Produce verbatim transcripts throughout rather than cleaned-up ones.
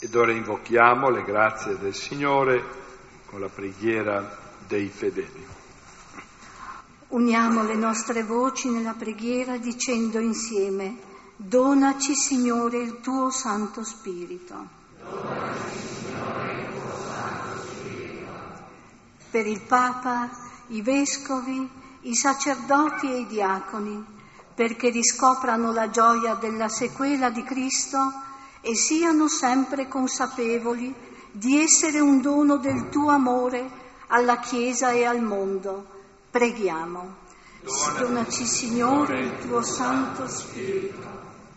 Ed ora invochiamo le grazie del Signore con la preghiera dei fedeli. Uniamo le nostre voci nella preghiera dicendo insieme: donaci, Signore, il tuo Santo Spirito. Donaci, Signore, il tuo Santo Spirito. Per il Papa, i vescovi, i sacerdoti e i diaconi, perché riscoprano la gioia della sequela di Cristo e siano sempre consapevoli di essere un dono del tuo amore alla Chiesa e al mondo. Preghiamo. Donaci, Signore, il tuo Santo Spirito.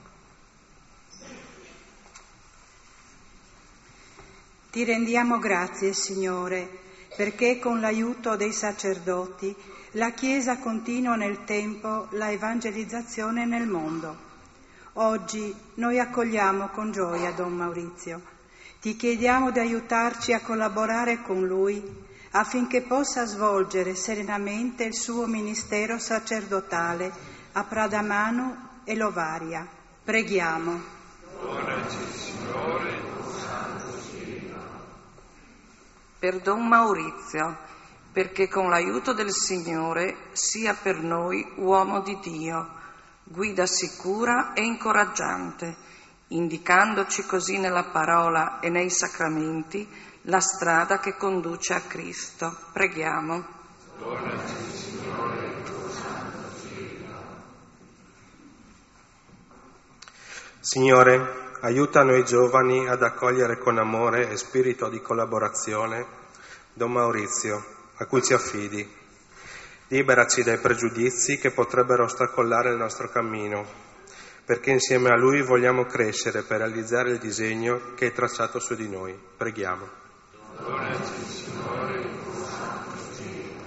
Ti rendiamo grazie, Signore, perché con l'aiuto dei sacerdoti la Chiesa continua nel tempo la evangelizzazione nel mondo. Oggi noi accogliamo con gioia Don Maurizio. Ti chiediamo di aiutarci a collaborare con lui affinché possa svolgere serenamente il suo ministero sacerdotale a Pradamano e Lovaria. Preghiamo. Donaci, Signore, il tuo Santo Spirito. Per Don Maurizio, perché con l'aiuto del Signore sia per noi uomo di Dio, guida sicura e incoraggiante, indicandoci così nella parola e nei sacramenti la strada che conduce a Cristo. Preghiamo. Donaci, Signore, il tuo Santo Spirito. Signore, aiuta noi giovani ad accogliere con amore e spirito di collaborazione Don Maurizio, a cui ci affidi. Liberaci dai pregiudizi che potrebbero ostacolare il nostro cammino, perché insieme a lui vogliamo crescere per realizzare il disegno che è tracciato su di noi. Preghiamo. Donaci, Signore, il tuo Santo Spirito.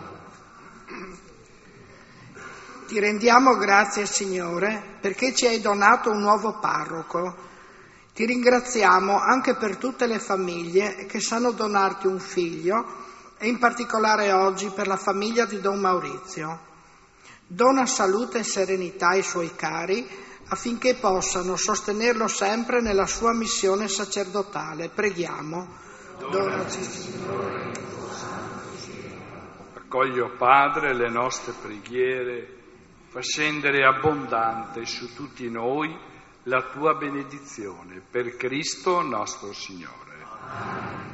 Ti rendiamo grazie, Signore, perché ci hai donato un nuovo parroco. Ti ringraziamo anche per tutte le famiglie che sanno donarti un figlio, e in particolare oggi per la famiglia di Don Maurizio. Dona salute e serenità ai suoi cari affinché possano sostenerlo sempre nella sua missione sacerdotale. Preghiamo. Donaci, Signore, il tuo Santo Spirito. Accoglie, Padre, le nostre preghiere, fa scendere abbondante su tutti noi la tua benedizione, per Cristo nostro Signore. Amen.